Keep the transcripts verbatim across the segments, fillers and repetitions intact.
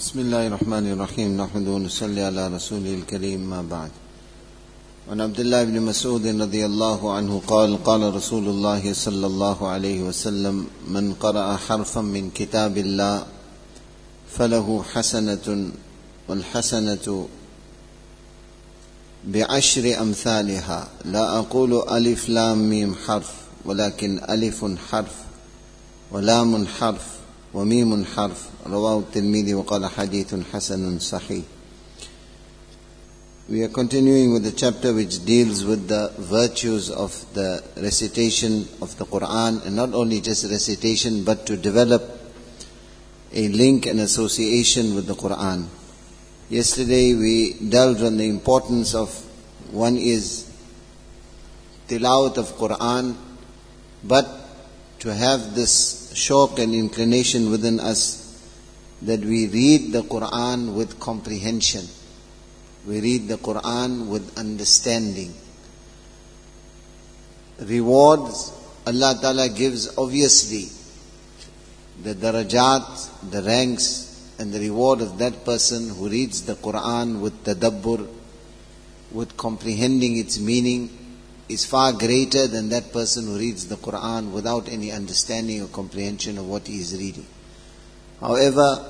بسم الله الرحمن الرحيم نحمده ونصلي على رسوله الكريم ما بعد. عن عبد الله بن مسعود رضي الله عنه قال قال رسول الله صلى الله عليه وسلم من قرأ حرفا من كتاب الله فله حسنة والحسنة بعشر أمثالها لا أقول ألف لام ميم حرف ولكن ألف حرف ولام حرف وميم حرف رواه الترمذي وقال حديث حسن صحيح. We are continuing with the chapter which deals with the virtues of the recitation of the Quran, and not only just recitation but to develop a link and association with the Quran. Yesterday we delved on the importance of, one is tilawat of Quran, but to have this shauq and inclination within us that we read the Quran with comprehension. We read the Quran with understanding. Rewards Allah Ta'ala gives, obviously, the darajat, the ranks and the reward of that person who reads the Quran with tadabbur, with comprehending its meaning, is far greater than that person who reads the Quran without any understanding or comprehension of what he is reading. However,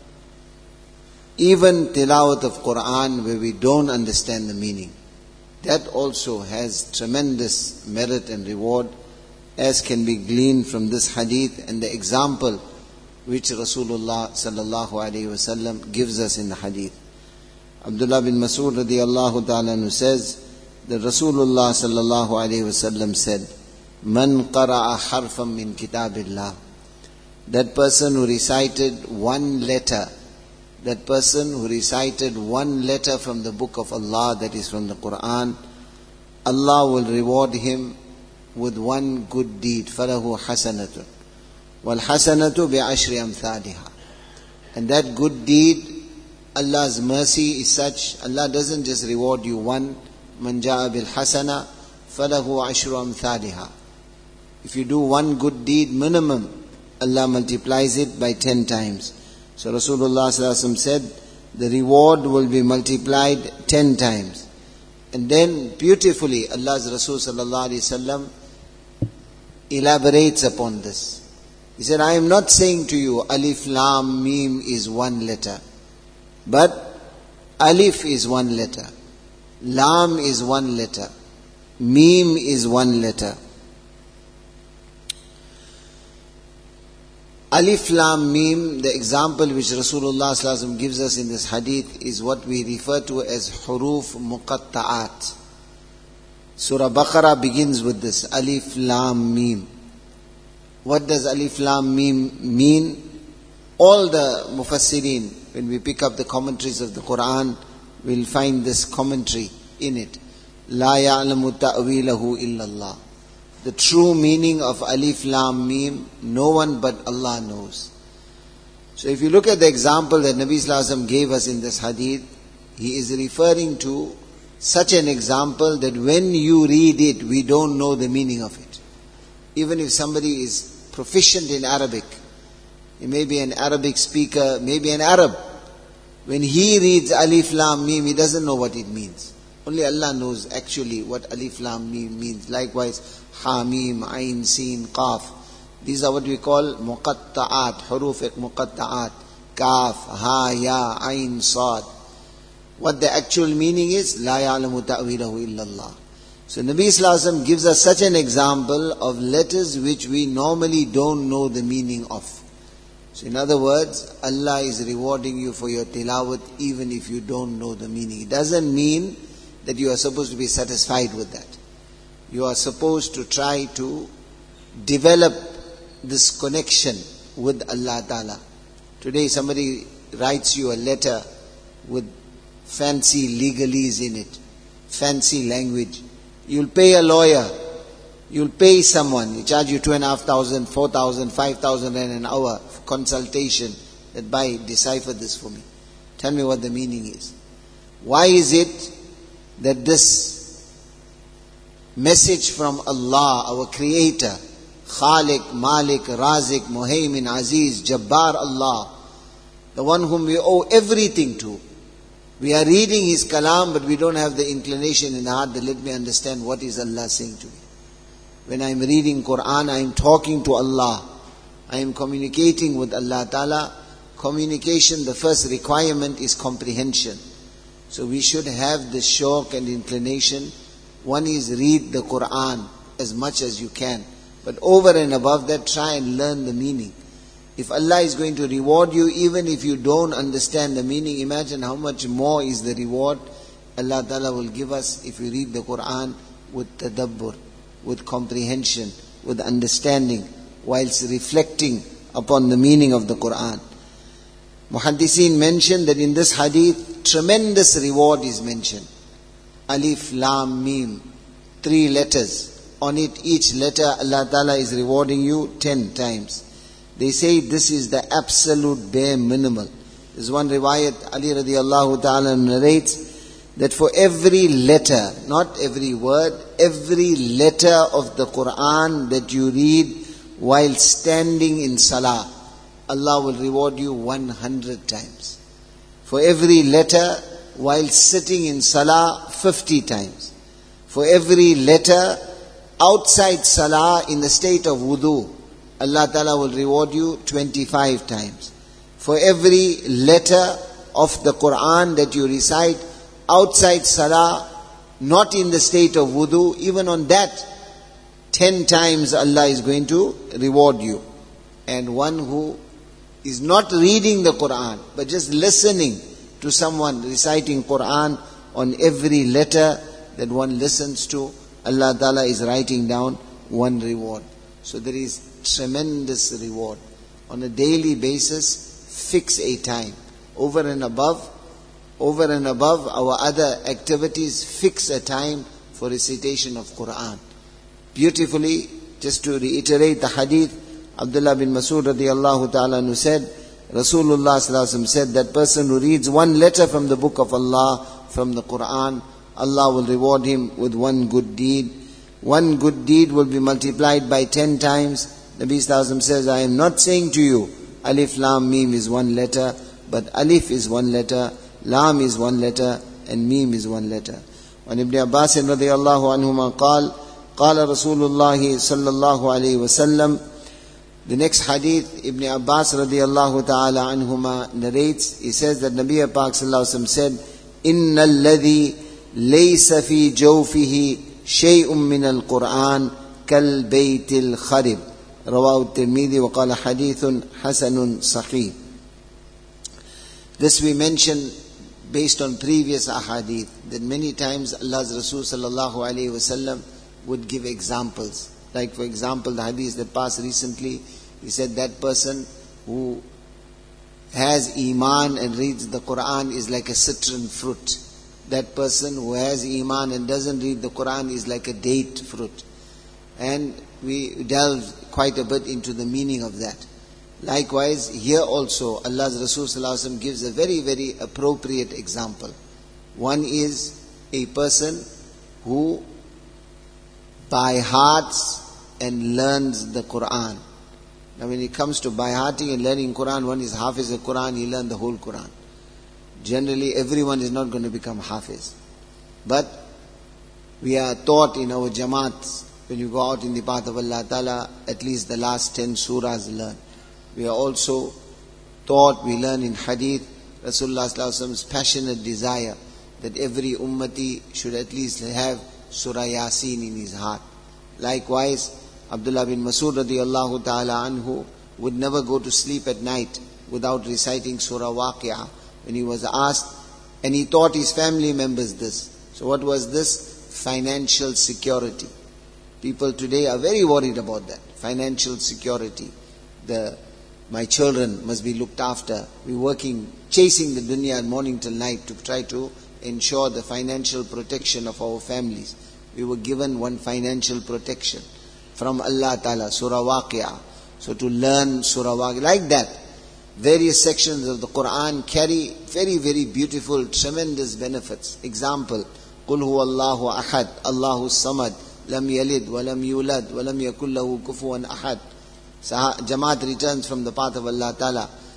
even tilawat of Quran where we don't understand the meaning, that also has tremendous merit and reward, as can be gleaned from this hadith and the example which Rasulullah sallallahu alaihi wasallam gives us in the hadith. Abdullah bin Mas'ud radiyallahu ta'ala anhu says that Rasulullah sallallahu alaihi wasallam said, "Man qara'a harfan min kitabillah." That person who recited one letter, that person who recited one letter from the book of Allah, that is from the Quran, Allah will reward him with one good deed. فَلَهُ حَسَنَةٌ وَالْحَسَنَةُ بِعَشْرِ أَمْثَالِهَا. And that good deed, Allah's mercy is such, Allah doesn't just reward you one. مَنْ جَاءَ بِالْحَسَنَةِ فَلَهُ عَشْرُ أَمْثَالِهَا. If you do one good deed minimum, Allah multiplies it by ten times. So Rasulullah sallallahu alaihi wasallam said, the reward will be multiplied ten times. And then beautifully Allah's Rasul sallallahu alaihi wasallam elaborates upon this. He said, I am not saying to you alif lam mim is one letter, but alif is one letter, lam is one letter, mim is one letter. Alif Lam Mim, the example which Rasulullah sallallahu alaihi wasallam gives us in this hadith, is what we refer to as huruf muqatta'at. Surah Baqarah begins with this, Alif Lam Mim. What does Alif Lam Mim mean? All the mufassirin, when we pick up the commentaries of the Quran, we'll find this commentary in it. La ya'lamu ta'wilahu illallah. The true meaning of Alif Lam Mim, no one but Allah knows. So if you look at the example that Nabi Sallallahu Alaihi Wasallam gave us in this hadith, he is referring to such an example that when you read it, we don't know the meaning of it. Even if somebody is proficient in Arabic, he may be an Arabic speaker, maybe an Arab. When he reads Alif Lam Mim, he doesn't know what it means. Only Allah knows actually what Alif Lam Mim means. Likewise, Ha, Mim, Ain, Sin, Qaf. These are what we call muqatta'at, huruf muqatta'at. Kaf, Ha, Ya, Ain, Sad. What the actual meaning is, La ya'lamu ta'wilahu illallah. So Nabi Sallallahu Alaihi Wasallam gives us such an example of letters which we normally don't know the meaning of. So in other words, Allah is rewarding you for your tilawat even if you don't know the meaning. It doesn't mean that you are supposed to be satisfied with that. You are supposed to try to develop this connection with Allah Ta'ala. Today somebody writes you a letter with fancy legalese in it, fancy language. You'll pay a lawyer, you'll pay someone, he charge you two and a half thousand, four thousand, five thousand and an hour for consultation, that by decipher this for me. Tell me what the meaning is. Why is it that this message from Allah, our the one whom we owe everything to. We are reading His kalam, but we don't have the inclination in our heart that let me understand what is Allah saying to me. When I am reading Quran, I am talking to Allah. I am communicating with Allah Ta'ala. Communication, the first requirement is comprehension. So we should have the shauq and inclination. One is read the Quran as much as you can. But over and above that, try and learn the meaning. If Allah is going to reward you, even if you don't understand the meaning, imagine how much more is the reward Allah Ta'ala will give us if we read the Quran with tadabbur, with comprehension, with understanding, whilst reflecting upon the meaning of the Quran. Muhaddiseen mentioned that in this hadith, tremendous reward is mentioned. Alif, Lam, Mim, three letters. On it, each letter, Allah Ta'ala is rewarding you ten times. They say this is the absolute bare minimal. There's one riwayat, Ali radiallahu ta'ala narrates, that for every letter, not every word, every letter of the Quran that you read while standing in salah, Allah will reward you one hundred times. For every letter while sitting in salah, fifty times. For every letter outside salah in the state of wudu, Allah Ta'ala will reward you twenty-five times. For every letter of the Quran that you recite outside salah, not in the state of wudu, even on that, ten times Allah is going to reward you. And one who is not reading the Quran, but just listening to someone reciting Quran, on every letter that one listens to, Allah Ta'ala is writing down one reward. So there is tremendous reward. On a daily basis, fix a time. Over and above, over and above our other activities, fix a time for recitation of Quran. Beautifully, just to reiterate the hadith, Abdullah bin Mas'ud radiallahu ta'ala who said, Rasulullah sallallahu alaihi wasallam said, that person who reads one letter from the book of Allah, from the Quran, Allah will reward him with one good deed. One good deed will be multiplied by ten times. Nabi sallallahu alaihi wasallam says, I am not saying to you, Alif, Lam, Mim is one letter, but Alif is one letter, Lam is one letter, and Mim is one letter. When Ibn Abbas radiallahu anhuma قال, قال رسول الله صلى الله عليه وسلم, the next hadith, Ibn Abbas radiallahu ta'ala anhuma narrates, he says that Nabi Pak sallallahu alaihi wasallam said, إِنَّ الَّذِي لَيْسَ فِي جَوْفِهِ شَيْءٌ مِّنَ الْقُرْآنِ كَالْبَيْتِ الْخَرِبِ رواه الترمذي وقال حديث حسن صحيح. This we mentioned based on previous ahadith, that many times Allah's Rasul sallallahu alayhi wasallam would give examples. Like for example, the hadith that passed recently, he said that person who has iman and reads the Quran is like a citron fruit. That person who has iman and doesn't read the Quran is like a date fruit. And we delved quite a bit into the meaning of that. Likewise, here also, Allah's Rasul sallallahu alaihi wasallam gives a very, very appropriate example. One is a person who by hearts and learns the Quran. Now when it comes to by hearting and learning Quran, one is Hafiz al-Quran, he learned the whole Quran. Generally, everyone is not going to become Hafiz. But we are taught in our Jamaats, when you go out in the path of Allah Ta'ala, at least the last ten surahs learn. We are also taught, we learn in Hadith, Rasulullah sallallahu alaihi wasallam's passionate desire that every ummati should at least have Surah Yasin in his heart. Likewise, Abdullah bin Mas'ud radiallahu ta'ala anhu would never go to sleep at night without reciting Surah Waqi'ah. When he was asked, and he taught his family members this. So what was this? Financial security. People today are very worried about that. Financial security. The My children must be looked after. We're working, chasing the dunya morning till night to try to ensure the financial protection of our families. We were given one financial protection from Allah Ta'ala, Surah Waqi'ah. So to learn Surah Waqi'ah, like that, various sections of the Quran carry very, very beautiful, tremendous benefits. Example, قُلْ هُوَ اللَّهُ أَحَدٌ اللَّهُ الصَّمَدُ لَمْ يَلِدْ وَلَمْ يُولَدْ وَلَمْ يَكُنْ لَهُ كُفُوًا أَحَدٌ. Jamaat returns from the path of Allah Ta'ala.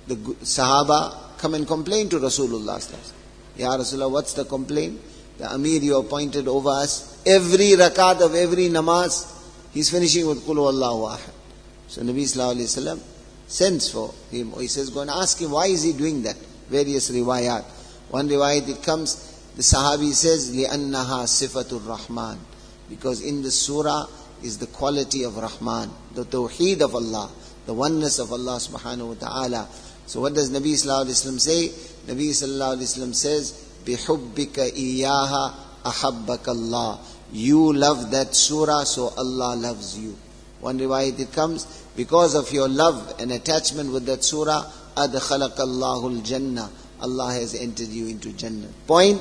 The Sahaba come and complain to Rasulullah. Ya Rasulullah, what's the complaint? The Amir you appointed over us, every rakat of every namaz, he's finishing with Qul Huwallahu Ahad. So Nabi Sallallahu Alaihi Wasallam sends for him. He says, go and ask him, why is he doing that? Various riwayat. One riwayat it comes, the Sahabi says, لِأَنَّهَا صِفَةُ الرَّحْمَنِ, because in the surah is the quality of Rahman, the tawheed of Allah, the oneness of Allah subhanahu wa ta'ala. So what does Nabi Sallallahu Alaihi Wasallam say? Nabi Sallallahu Alaihi Wasallam says, بِحُبِّكَ إِيَّاهَا أَحَبَّكَ اللَّهِ. You love that surah, so Allah loves you. One riwayat it comes, because of your love and attachment with that surah, أَدْخَلَكَ اللَّهُ الْجَنَّةِ. Allah has entered you into Jannah. Point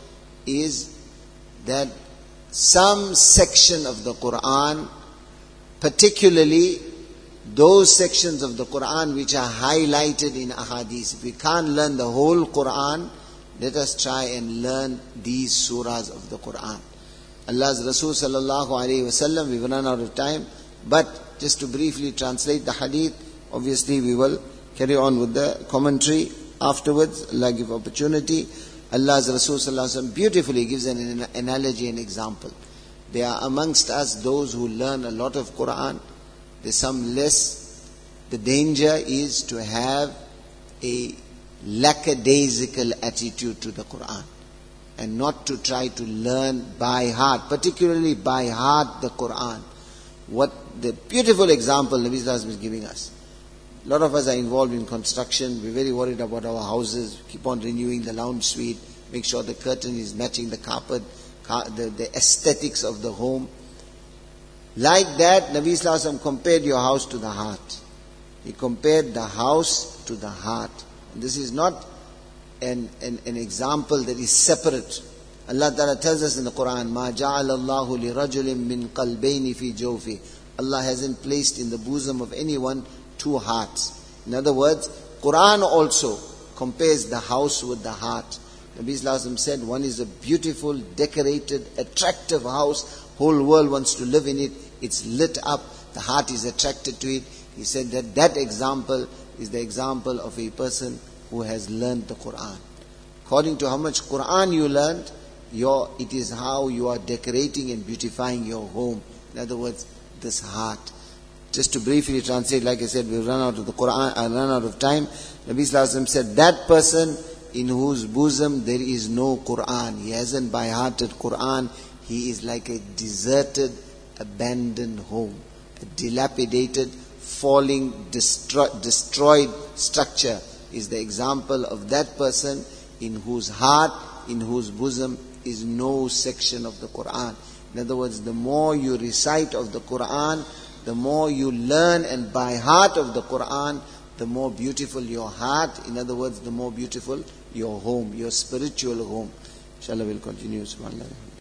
is that some section of the Quran, particularly those sections of the Quran which are highlighted in ahadith. If we can't learn the whole Quran, let us try and learn these surahs of the Quran. Allah's Rasul sallallahu alayhi wa sallam, we've run out of time, but just to briefly translate the hadith, obviously we will carry on with the commentary afterwards. Allah give opportunity. Allah's Rasul sallallahu alayhi wa sallam beautifully gives an analogy and example. There are amongst us those who learn a lot of Quran. There's some less. The danger is to have a lackadaisical attitude to the Quran and not to try to learn by heart, particularly by heart the Quran. What the beautiful example Nabi Sallallahu Alaihi Wasallam is giving us. A lot of us are involved in construction. We're very worried about our houses. Keep on renewing the lounge suite. Make sure the curtain is matching the carpet, the, the aesthetics of the home. Like that, Nabi Sallallahu Alaihi Wasallam compared your house to the heart. He compared the house to the heart. And this is not an, an, an example that is separate. Allah Ta'ala tells us in the Quran, مَا جَعَلَ اللَّهُ لِرَجُلٍ مِّن قَلْبَيْنِ فِي جَوْفِهِ. Allah hasn't placed in the bosom of anyone two hearts. In other words, Quran also compares the house with the heart. Nabi Sallallahu Alaihi Wasallam said, one is a beautiful, decorated, attractive house. Whole world wants to live in it. It's lit up. The heart is attracted to it. He said that that example is the example of a person who has learned the Quran. According to how much Quran you learned, your, it is how you are decorating and beautifying your home. In other words, this heart. Just to briefly translate, like I said, we've run out of the Quran, I run out of time. Nabi Sallallahu Alaihi Wasallam said, that person in whose bosom there is no Quran, he hasn't by hearted Quran, he is like a deserted, abandoned home, a dilapidated, falling, destro- destroyed structure is the example of that person in whose heart, in whose bosom is no section of the Quran. In other words, the more you recite of the Quran, the more you learn and by heart of the Quran, the more beautiful your heart. In other words, the more beautiful your home, your spiritual home. Inshallah, we'll continue. Subhanallah.